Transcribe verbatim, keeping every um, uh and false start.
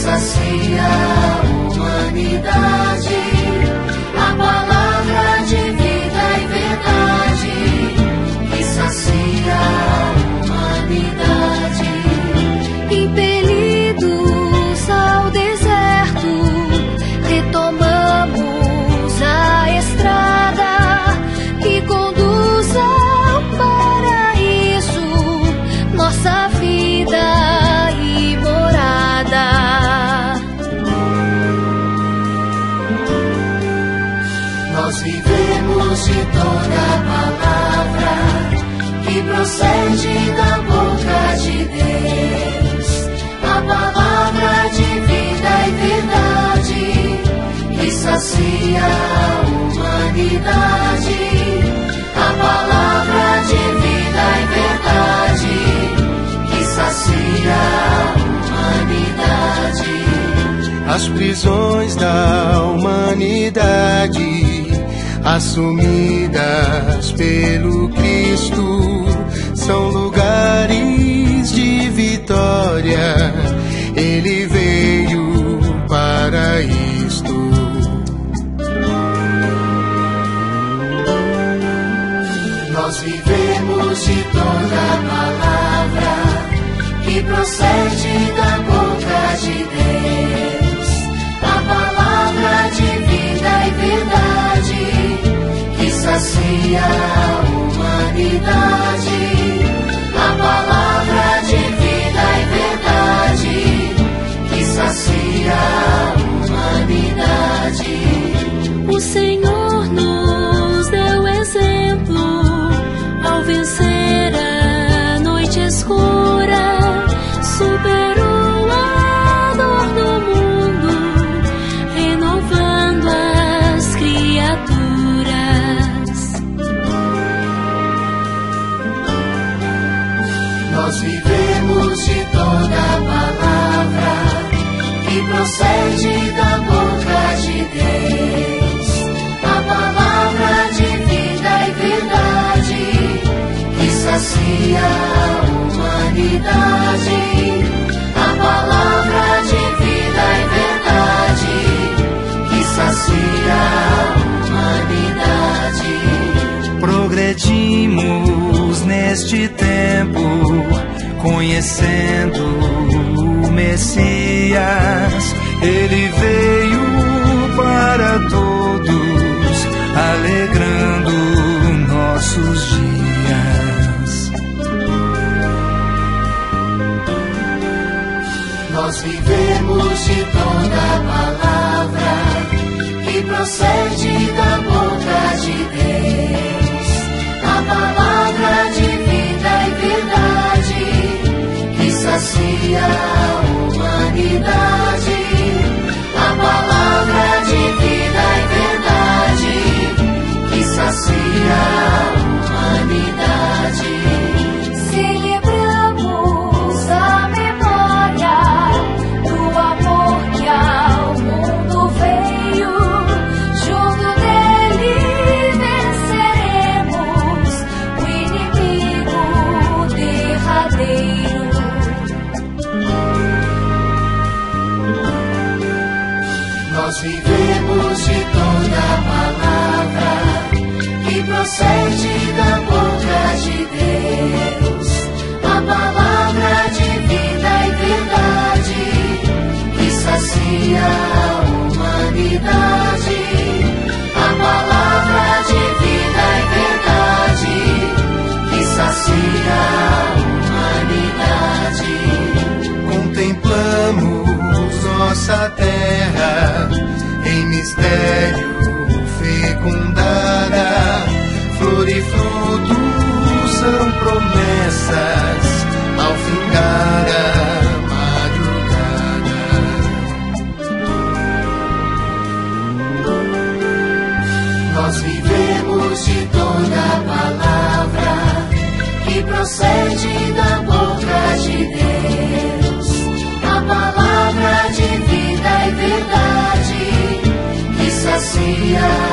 sacia a humanidade, a palavra de vida e verdade, que sacia a humanidade. Impelidos ao deserto, retomamos a estrada que conduz ao paraíso, nossa vida e morada. Nós vivemos de toda a palavra que procede da boca de Deus, a palavra de vida e verdade, que sacia a humanidade, a palavra de vida e verdade, que sacia a humanidade. As prisões da humanidade, assumidas pelo Cristo, são lugares de vitória. Ele veio para isto. Nós vivemos de toda a palavra que procede da boca de Deus, a palavra de vida e verdade, que sacia a humanidade, a palavra de vida e verdade, que sacia a humanidade. O Senhor nos deu exemplo ao vencer a noite escura, superou a dor do mundo, renovando as criaturas. Nós vivemos de toda a palavra que procede da boca de Deus, a palavra de vida e verdade, que sacia a humanidade, a palavra de vida e verdade, que sacia a humanidade. Progredimos neste tempo, conhecendo o Messias. Ele veio para todos, alegrando nossos dias. Nós vivemos de toda a palavra que procede da boca de Deus, a palavra de vida e verdade, que sacia a humanidade, a palavra de vida e verdade, que sacia a humanidade. Celebramos a memória do amor que ao mundo veio, junto dele venceremos o inimigo derradeiro. Nós vivemos de toda a palavra que procede da boca de Deus, a palavra de vida e verdade, que sacia a humanidade, a palavra de vida e verdade, que sacia a humanidade. Contemplamos nossa terra em mistério fecundada, flor e fruto são promessas ao findar a madrugada. Nós vivemos de toda a palavra que procede da boca de Deus, a palavra de vida e verdade, que sacia